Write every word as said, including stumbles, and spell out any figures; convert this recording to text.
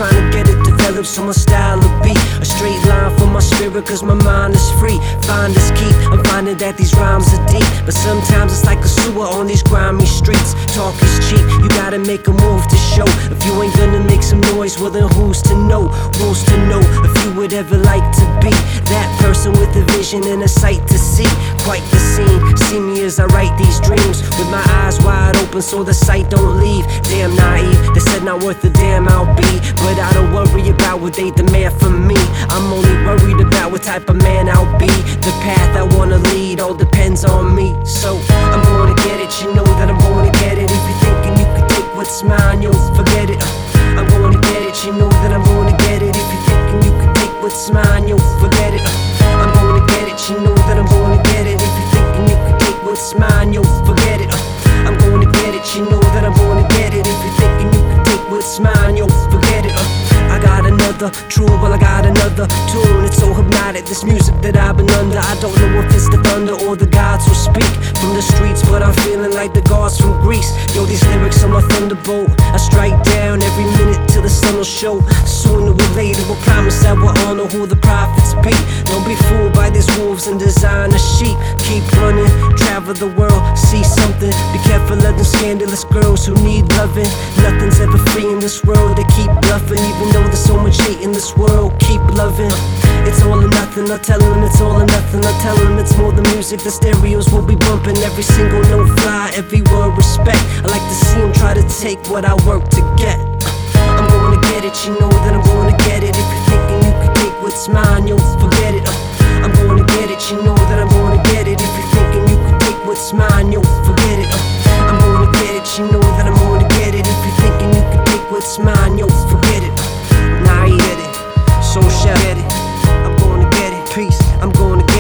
trying to get it developed so my style will be a straight line for my spirit, cause my mind is free. Find is key, I'm finding that these rhymes are deep, but sometimes it's like a sewer on these grimy streets. Talk is cheap, you gotta make a move to show. If you ain't gonna make some noise, well then who's to know? Who's to know if you would ever like to be that person with a vision and a sight to see? Quite the scene, see me as I write these dreams with my eyes wide open so the sight don't leave. Damn naive, they said not worth a damn I'll be, but I don't worry about what they demand from me. I'm only worried about what type of man I'll be. The path I wanna lead all depends on me, so I'm gonna get it, you know that I'm gonna get it. If you're thinking you could take what's mine, you'll forget it. uh, I'm gonna get it, you know that I'm gonna get it. If you're thinking you could take what's mine, you'll forget it. uh, I'm gonna get it, you know that I'm gonna get it. If you're thinking you could take what's mine, you'll forget it. uh, I'm gonna get it, you know that I'm gonna get it. If you're thinking you could take what's mine, you'll forget it. uh, I got another true, well I got another tune. It's so hypnotic, this music that I've been under. I don't know if it's the thunder or the gods who speak from the streets, but I'm feeling like the gods from Greece. Yo, these lyrics are my thunderbolt. I strike down every minute till the sun will show. Sooner or later we'll promise that we'll honor who the prophets be. Don't be fooled by these wolves and designer sheep. Keep running, travel the world, see something. Be careful of them scandalous girls who need loving. Nothing's ever free in this world, they keep bluffing. Even though there's so much hate in this world, keep loving. It's all or nothing, I tell them it's all or nothing. I tell them it's more than music, the stereos will be bumping. Every single note fly, every word respect. I like to see them try to take what I work to get. I'm gonna get it, you know that I'm gonna get it. If you're thinking you could take what's mine, you'll forget it. uh, I'm gonna get it, you know that I'm gonna get it. If you're thinking you could take what's mine, you'll forget it. uh, I'm gonna get it, you know that I'm gonna get it. If you're thinking you could take what's mine, you'll forget it. uh, Now I get it, so shall get it. I'm gonna get it, peace, I'm gonna